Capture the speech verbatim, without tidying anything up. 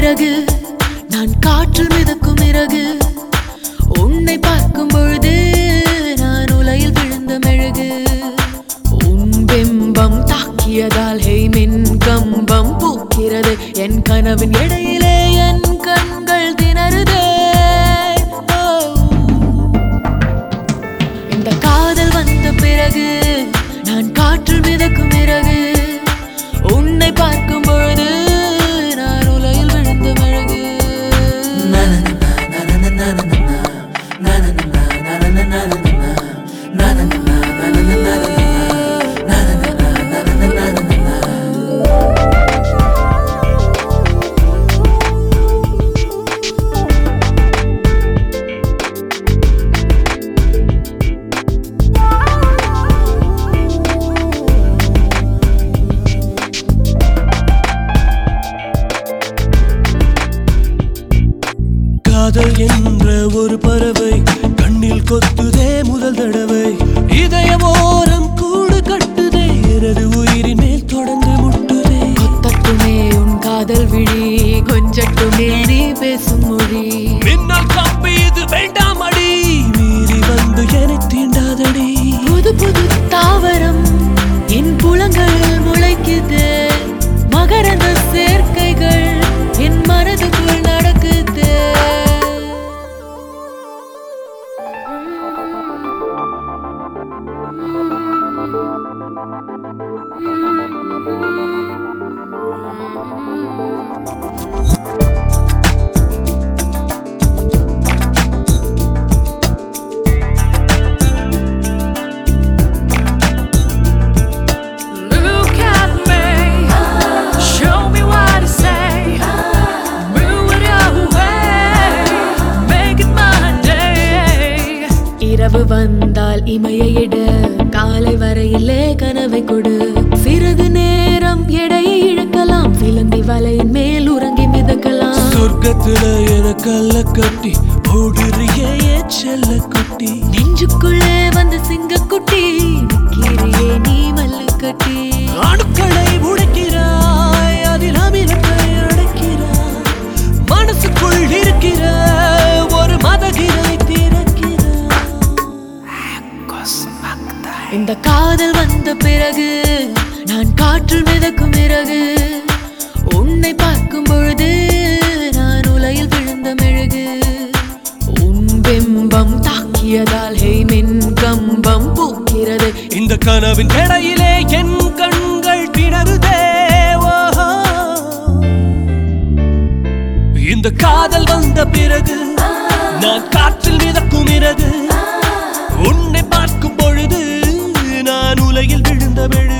பிறகு நான் காற்றில் மிதக்கும் இறகு உன்னை பார்க்கும் பொழுது நான் உலையில் விழுந்த மெழுகு உன் பிம்பம் தாக்கியதால் ஹே மின் கம்பம் பூக்கிறது என் கனவின் இடையிலே என் கண்கள் திணறுதே இந்த காதல் வந்த பிறகு நான் காற்றில் மிதக்கும் இறகு உன்னை பார்க்கும் பொழுது நான் உலையில் விழுந்த மெழுகு காதல் என்ற ஒரு பறவை கண்ணில் கொத்துதே முதல் தடவை இதயமோரம் கூடு கட்டுதே எனது உயிரின் மேல் தொடர்ந்து முட்டுதே கொத்தட்டுமே உன் காதல் விழி கொஞ்சட்டுமே நீ பேசும் மொழி மின்னல் கம்பி இது வேண்டாம் அடி மீறி வந்து என்னை தீண்டாதடி புது புது தாவரம் என் புலங்களில் முளைக்குது மகரந்த சேர்க்கைகள் என் மனதுக்குள் நடக்குது இரவு வந்தால் இமையிட காலை வரையிலே கனவை கொடு சிறிது நேரம் எடையை இழக்கலாம் சிலந்தி வலையின் மேல் உறங்கி மிதக்கலாம் சொர்க்கத்துல என கல்ல கட்டி ஓடுறியே செல்ல குட்டி நெஞ்சுக்குள்ளே வந்து சிங்கக்குட்டி நிற்கிறியே நீ மல்லு கட்டி அணுக்களை உடைக்கிறாய் அதில் அமிலத்தை அடைக்கிறாய் மனசுக்குள் இருக்கிற ஒரு மதகிரை திறக்கிறாய் இந்த காதல் வந்த பிறகு நான் காற்றில் மிதக்கும் இறகு உன்னை பார்க்கும் பொழுது நான் உலையில் விழுந்த மெழுகு உன் பிம்பம் தாக்கியதால் ஹே மின் கம்பம் பூக்கிறது இந்த கனவின் இடையிலே என் கண்கள் திணறுதே இந்த காதல் வந்த பிறகு நான் காற்றில் மிதக்கும் இறகு உன்னை பார்க்கும் பொழுது நான் உலையில் விழுந்த மெழுகு